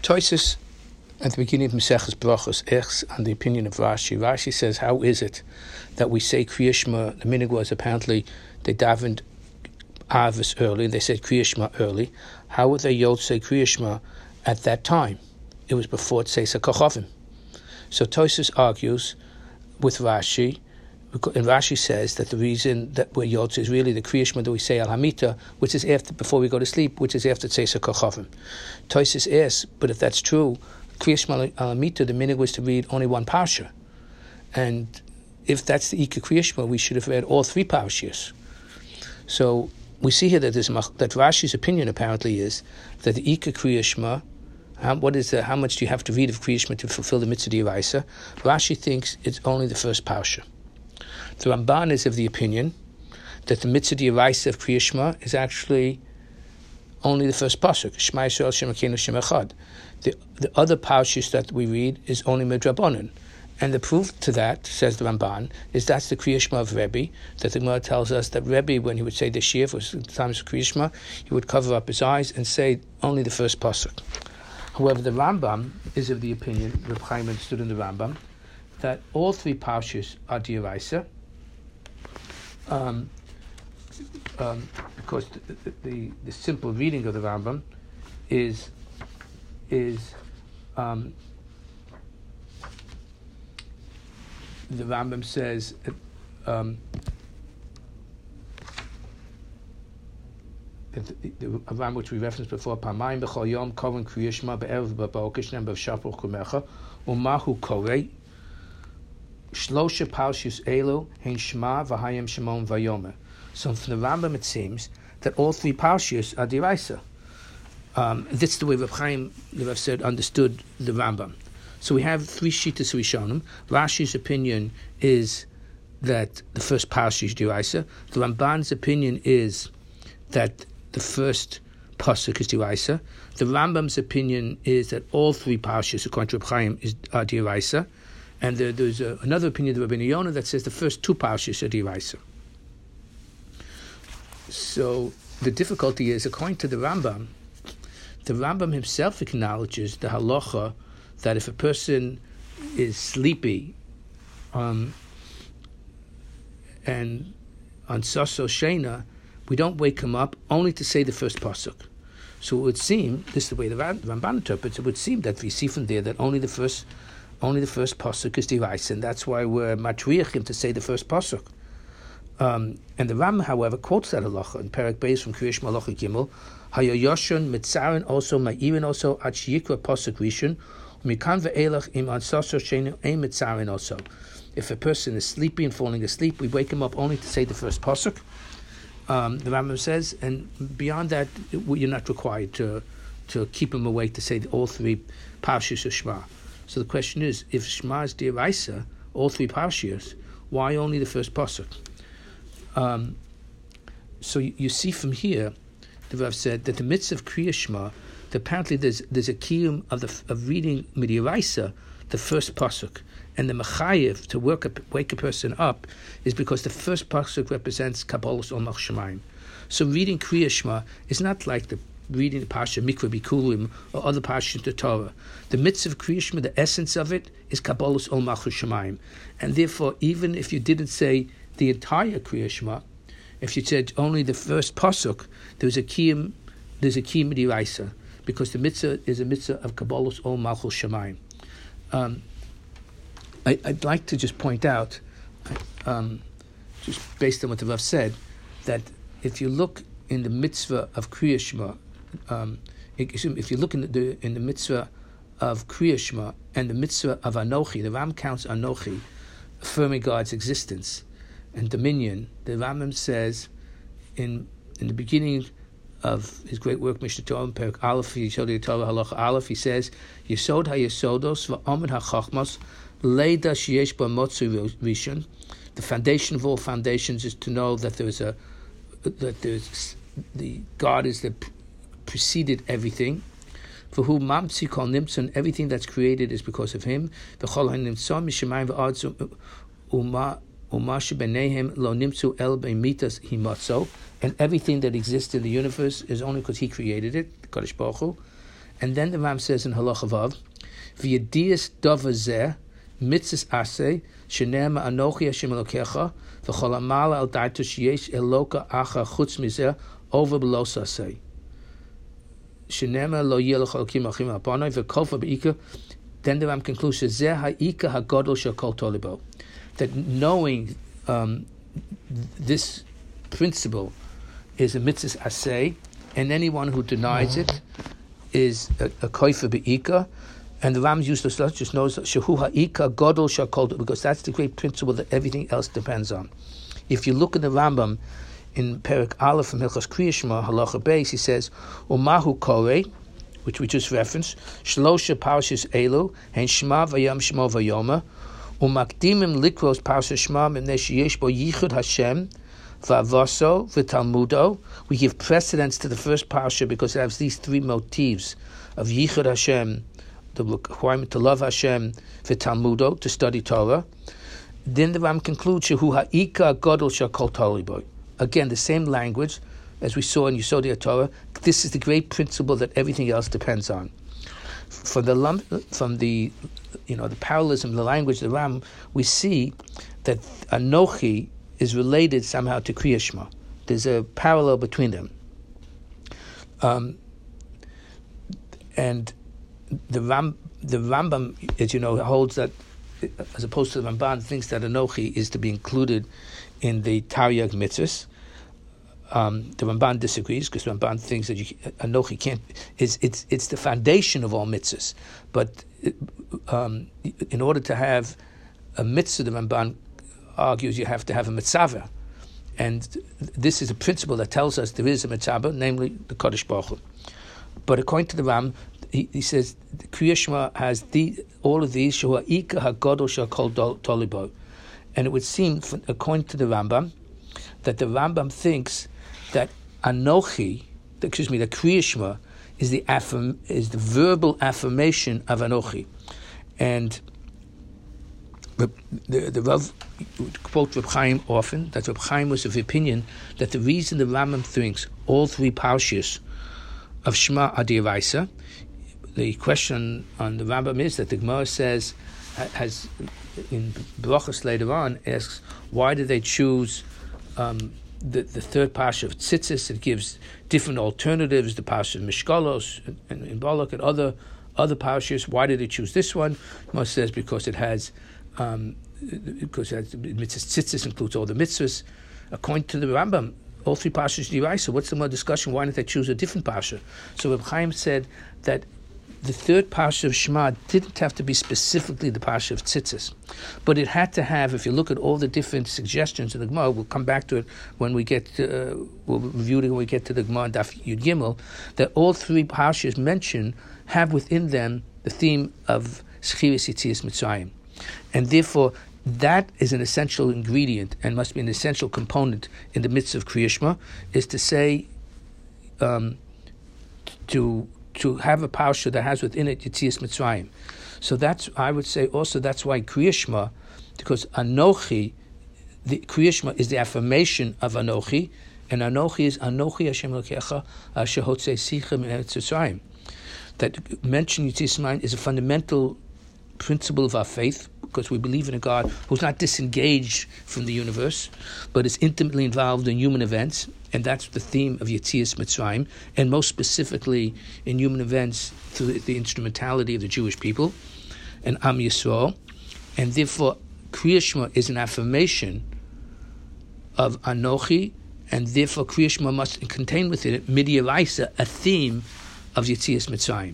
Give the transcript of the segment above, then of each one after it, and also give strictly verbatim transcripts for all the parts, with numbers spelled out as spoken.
Toises at the beginning of Maseches Brachos asks on the opinion of Rashi. Rashi says, how is it that we say Kriya Shema? The minhag was apparently they davened Avos early, and they said Kriya Shema early. How would they yod say Kriya Shema at that time? It was before Tzeisa Kachavim. So Toises argues with Rashi, and Rashi says that the reason that we're yod is really the Kriya Shema that we say Al Hamita, which is after before we go to sleep, which is after Tzeisa Kachavim. Toises asks, but if that's true, Kriya Shema Al Hamita, the minhag was to read only one parsha, and if that's the Ika Kriya Shema, we should have read all three parshas. So we see here that there's, that Rashi's opinion apparently is that the Ika Kriya Shema, how, what is the, how much do you have to read of Kriya Shema to fulfill the mitzvah d'oraisa? Rashi thinks it's only the first parsha. The Ramban is of the opinion that the mitzvah d'oraisa of Kriya Shema is actually only the first pasuk. Shema Yisrael Shem Elokeinu Shem Echad. The the other parshas that we read is only midrabanan. And the proof to that, says the Ramban, is that's the Kriya Shema of Rebbe, that the Gemara tells us that Rebbe, when he would say the Shir for times of Kriya Shema, he would cover up his eyes and say only the first pasuk. However, the Rambam is of the opinion, Reb Chaim understood in the Rambam, that all three parshas are d'oraisa, um, um, because the, the, the, the simple reading of the Rambam is is um, the Rambam says um, the, the, the Rambam which we referenced before, Pamayim b'chol yom koven Kriya Shema be'erev b'bokar shneim b'shapur kumecha u'mahu korei shlosha parshas elu hein Shema v'hayim Shemon v'yomer. So from the Rambam it seems that all three parshas are d'oraisa. Um, that's the way Reb Chaim, the Rav said, understood the Rambam. So we have three Shittas Rishonim. Rashi's opinion is that the first parsha is d'oraisa. The Ramban's opinion is that the first pasuk is d'oraisa. The Rambam's opinion is that all three parshas, according to Reb Chaim, is are d'oraisa. And there, there's a, another opinion of Rabbeinu Yonah that says the first two parshas are d'oraisa. So the difficulty is, according to the Rambam, the Rambam himself acknowledges the halacha that if a person is sleepy um, and on Saso Shena, we don't wake him up only to say the first pasuk. So it would seem, this is the way the Ramban interprets, it would seem that we see from there that only the first only the first pasuk is d'oraisa, and that's why we're matriach him to say the first pasuk. Um, and the Ram, however, quotes that halacha in Perek Beis from Kriya Shema Halacha Gimel, Hayoyoshon mitzarin also ma'irin also at sheyikra pasuk rishon umikan ve'elach im ansaso shenu ein mitzarin also. If a person is sleepy and falling asleep, we wake him up only to say the first pasuk. Um, the Rambam says, and beyond that, you're not required to to keep him awake to say all three parshas of Shema. So the question is, if Shema is d'oraisa, all three parshas, why only the first pasuk? Um, so you, you see from here, the Rav said that the mitzvah of Kriya Shema, that apparently there's there's a kiyum of the of reading midiraisa, the first pasuk, and the mechayev to work a, wake a person up is because the first pasuk represents Kabbalas Olmach Shemaim. So reading Kriya Shema is not like the reading the Parsha Mikra Bikulim or other Parshas in the Torah. The mitzvah of Kriya Shema, the essence of it is Kabbalas Olmach Shemaim, and therefore even if you didn't say the entire Kriya Shema, if you said only the first pasuk, there's a kiyum, there's a kiyum d'oraisa, because the mitzvah is a mitzvah of Kabbalas Ol Malchus Shemaim. Um, I, I'd like to just point out, um, just based on what the Rav said, that if you look in the mitzvah of Kriya Shema, um, if you look in the in the mitzvah of Kriya Shema and the mitzvah of Anochi, the Ram counts Anochi, affirming God's existence and dominion. The Rambam says in in the beginning of his great work Mishnah Torah, Perek Aleph, Yisod Torah Halacha Aleph, he says, Yisod HaYisodos v'Amud HaChachmos Leida Sheyesh Ba Motzu Rishon. The foundation of all foundations is to know that there is a that there's the God is the preceded everything. For who Mamtzi Kol Nimtzon, everything that's created is because of Him. V'Chol HaNimtzon Mishemayim v'Artz Uma. Lo nimtzu el beimitas himatzo, and everything that exists in the universe is only because He created it, Kadosh Baruch Hu. And then the Ram says in Halacha Vav, V'yedias davar zeh, mitzvahs aseh, shenema anochi Hashem Elokecha, v'chol amal al dartu sheyesh eloka acha chutz mizeh, over below saseh. Shenema lo yelech elokim achim apanoi, v'kolfa be'ika. Then the Ram concludes, Zeh ha'ika ha'godol shekol tolibo. That knowing um, this principle is a mitzvah aseh, and anyone who denies it is a, a koifa be'ika. And the Ram used to just knows shehu ha'ika godol shakol, because that's the great principle that everything else depends on. If you look at the Rambam in Perek Aleph from Hilchos Kriya Shema Halacha Beis, he says umahu kore, which we just referenced, shlosha parshas elu hen shema vayam shmo vayoma umakdimim likros parshas shema mimnei sheyesh bo yichud Hashem v'avaso v'talmudo. We give precedence to the first parsha because it has these three motifs of yichud Hashem, the requirement to love Hashem, v'talmudo, to study Torah. Then the Ram concludes shehu ha'ika godol shakol tolibo. Again, the same language as we saw in Yesodei Torah. This is the great principle that everything else depends on. From the from the you know the parallelism, the language of the Ram, we see that Anochi is related somehow to Kriya Shema. There's a parallel between them. Um, and the Ram, the Rambam, as you know, holds that, as opposed to the Ramban, thinks that Anochi is to be included in the Taryag mitzvahs. Um, the Ramban disagrees because Ramban thinks that you, Anochi can't. It's it's it's the foundation of all mitzvahs. But um, in order to have a mitzvah, the Ramban argues you have to have a mitzvah, and this is a principle that tells us there is a mitzvah, namely the Kodesh Baruch Hu. But according to the Ram, he, he says the Kriya Shema has the all of these shehu ha'ika ha'godol shekol tolibo, and it would seem, according to the Rambam, that the Rambam thinks that Anochi, excuse me, the Kriya Shema is the affirm, is the verbal affirmation of Anochi, and the the, the Rav would quote Reb Chaim often. That Reb Chaim was of the opinion that the reason the Rambam thinks all three parshas of Shema are d'oraisa. The question on the Rambam is that the Gemara says has in Brachos later on asks why did they choose um, the the third parsha of Tzitzis? It gives different alternatives. The parsha of Mishkalos and, and, and Balak and other other parshas. Why did they choose this one? Gemara says because it has um, because it has mitzvahs. Tzitzis includes all the mitzvahs. According to the Rambam, all three parshas d'oraisa. So what's the more discussion? Why didn't they choose a different parsha? So Reb Chaim said that the third parsha of Shema didn't have to be specifically the parsha of Tzitzis, but it had to have, if you look at all the different suggestions in the Gemara, we'll come back to it when we get to, uh, we'll review it when we get to the Gemara and Daf Yud Gimel, that all three parshas mentioned have within them the theme of Schiris Yitzias Mitzrayim. And therefore, that is an essential ingredient and must be an essential component in the midst of Kriya Shema, is to say, um, to to have a parsha that has within it Yitzias Mitzrayim. So that's, I would say also, that's why Kriya Shema, because Anochi, the Kriya Shema is the affirmation of Anochi, and Anochi is Anochi Hashem Elokecha asher hotzei sicha min eretz Mitzrayim. That mention Yitzias Mitzrayim is a fundamental principle of our faith, because we believe in a God who's not disengaged from the universe, but is intimately involved in human events, and that's the theme of Yetzias Mitzrayim, and most specifically in human events through the, the instrumentality of the Jewish people and Am Yisrael, and therefore Kriya Shema is an affirmation of Anochi, and therefore Kriya Shema must contain within it Midiyaisa, a theme of Yetzias Mitzrayim.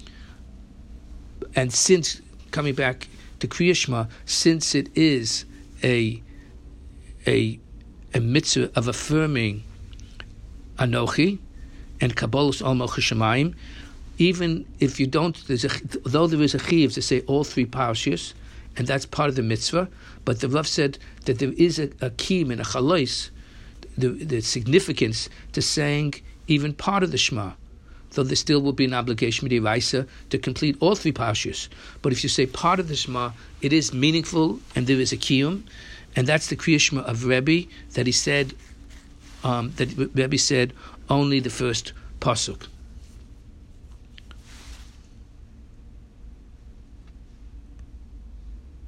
And since, coming back to Kriya Shema, since it is a a a mitzvah of affirming Anochi and Kabbalas Ol Malchus Shamayim, even if you don't, there's a, though there is a chiyuv to say all three parshas, and that's part of the mitzvah, but the Rav said that there is a, a kiyum and a chalois, the, the significance to saying even part of the Shema, though there still will be an obligation midiraisa to complete all three parshas. But if you say part of the Shema, it is meaningful and there is a kiyum, and that's the Kriya Shema of Rebbe, that he said, um, that Rebbe said only the first pasuk.